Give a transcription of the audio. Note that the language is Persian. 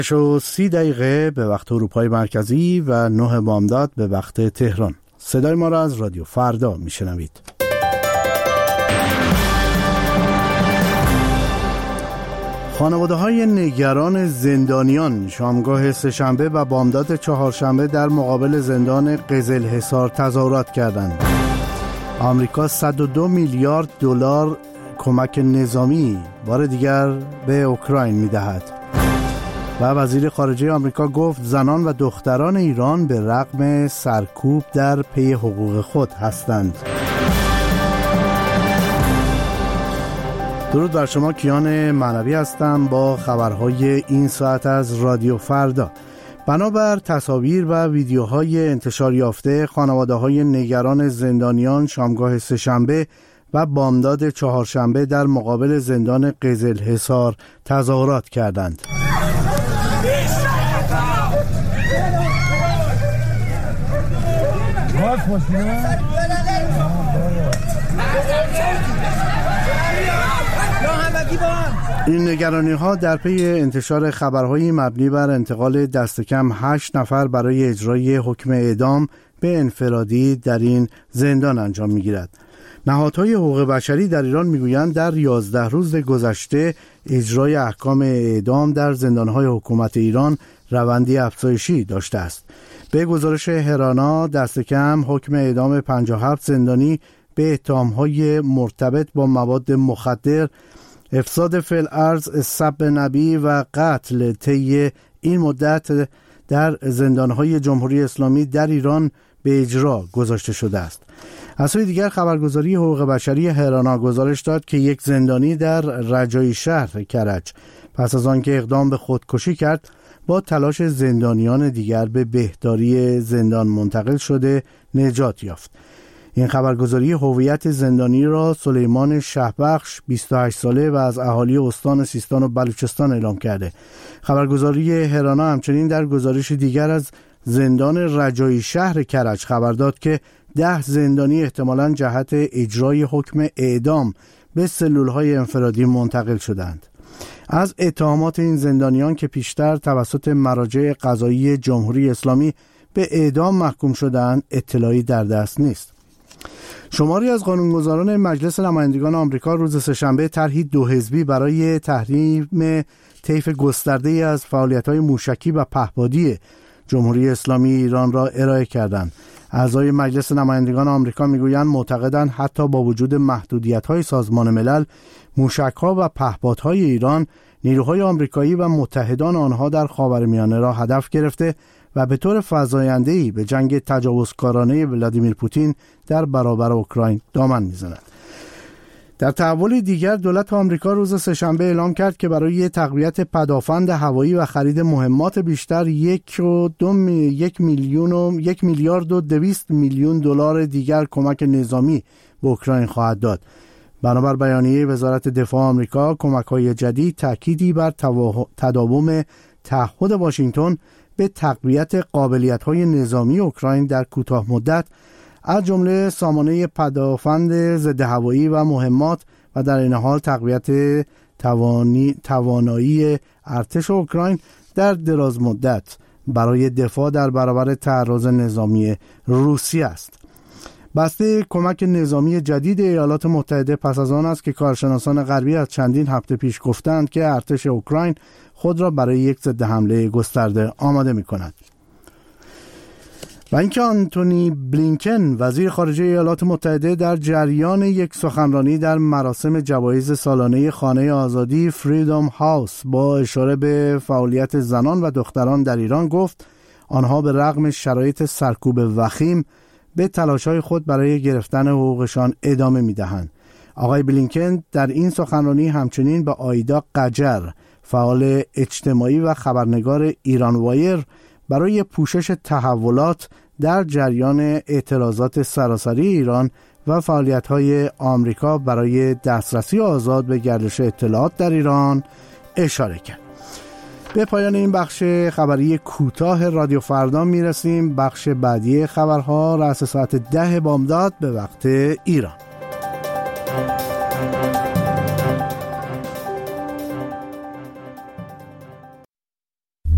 30 به وقت اروپای مرکزی و 9 بامداد به وقت تهران. صدای ما را از رادیو فردا میشنوید. خانواده‌های نگران زندانیان شامگاه سه‌شنبه و بامداد چهارشنبه در مقابل زندان قزلحصار تظاهرات کردند. آمریکا 102 میلیارد دلار کمک نظامی بار دیگر به اوکراین می‌دهد. و وزیر خارجه آمریکا گفت زنان و دختران ایران به رغم سرکوب در پی حقوق خود هستند. درود بر شما، کیان معنوی هستم با خبرهای این ساعت از رادیو فردا. بنابر تصاویر و ویدیوهای انتشار یافته، خانواده‌های نگران زندانیان شامگاه سه‌شنبه و بامداد چهارشنبه در مقابل زندان قزلحصار تظاهرات کردند. این نگرانی‌ها در پی انتشار خبرهای مبنی بر انتقال دست کم 8 نفر برای اجرای حکم اعدام به انفرادی در این زندان انجام می‌گیرد. نهادهای حقوق بشری در ایران میگویند در 11 روز گذشته اجرای احکام اعدام در زندانهای حکومت ایران روندی افزایشی داشته است. به گزارش هرانا دست کم حکم اعدام 57 زندانی به اتهامهای مرتبط با مواد مخدر، افساد فی الارض، سب نبی و قتل طی این مدت در زندانهای جمهوری اسلامی در ایران به اجرا گذاشته شده است. از سوی دیگر خبرگزاری حقوق بشری هرانا گزارش داد که یک زندانی در رجایی شهر کرج پس از آنکه اقدام به خودکشی کرد با تلاش زندانیان دیگر به بهداری زندان منتقل شده نجات یافت. این خبرگزاری هویت زندانی را سلیمان شهبخش 28 ساله و از اهالی استان سیستان و بلوچستان اعلام کرده. خبرگزاری هرانا همچنین در گزارش دیگر از زندان رجایی شهر کرج خبر داد که 10 زندانی احتمالاً جهت اجرای حکم اعدام به سلولهای انفرادی منتقل شدند. از اتهامات این زندانیان که پیشتر توسط مراجع قضایی جمهوری اسلامی به اعدام محکوم شدند اطلاعی در دست نیست. شماری از قانونگذاران مجلس نمایندگان آمریکا روز سه‌شنبه طرحی 2 حزبی برای تحریم طیف گسترده‌ای از فعالیت‌های موشکی و پهپادی جمهوری اسلامی ایران را ارائه کردند. اعضای مجلس نمایندگان آمریکا میگویند معتقدند حتی با وجود محدودیت‌های سازمان ملل، موشک‌ها و پهپادهای ایران نیروهای آمریکایی و متحدان آنها در خاورمیانه را هدف گرفته و به طور فزاینده‌ای به جنگ تجاوزکارانه ولادیمیر پوتین در برابر اوکراین دامن می‌زند. در تحول دیگر دولت آمریکا روز سه‌شنبه اعلام کرد که برای تقویت پدافند هوایی و خرید مهمات بیشتر 1 میلیارد و 200 میلیون دلار دیگر کمک نظامی به اوکراین خواهد داد. بنابر بیانیه وزارت دفاع آمریکا، کمک‌های جدید تأکیدی بر تداوم تعهد واشنگتن به تقویت قابلیت‌های نظامی اوکراین در کوتاه مدت از جمله سامانه پدافند ضد هوایی و مهمات و در این حال تقویت توانایی ارتش اوکراین در دراز مدت برای دفاع در برابر تعرض نظامی روسیه است. بسته کمک نظامی جدید ایالات متحده پس از آن است که کارشناسان غربی از چندین هفته پیش گفتند که ارتش اوکراین خود را برای یک ضد حمله گسترده آماده می‌کند. و اینکه آنتونی بلینکن وزیر خارجه ایالات متحده در جریان یک سخنرانی در مراسم جوایز سالانه خانه آزادی فریدم هاوس با اشاره به فعالیت زنان و دختران در ایران گفت آنها به رغم شرایط سرکوب وخیم به تلاش‌های خود برای گرفتن حقوقشان ادامه می‌دهند. آقای بلینکن در این سخنرانی همچنین به آیدا قجر، فعال اجتماعی و خبرنگار ایران وایر، برای پوشش تحولات در جریان اعتراضات سراسری ایران و فعالیت‌های آمریکا برای دسترسی آزاد به گردش اطلاعات در ایران اشاره کرد. به پایان این بخش خبری کوتاه رادیو فردا میرسیم. بخش بعدی خبرها رأس ساعت 10 بامداد به وقت ایران.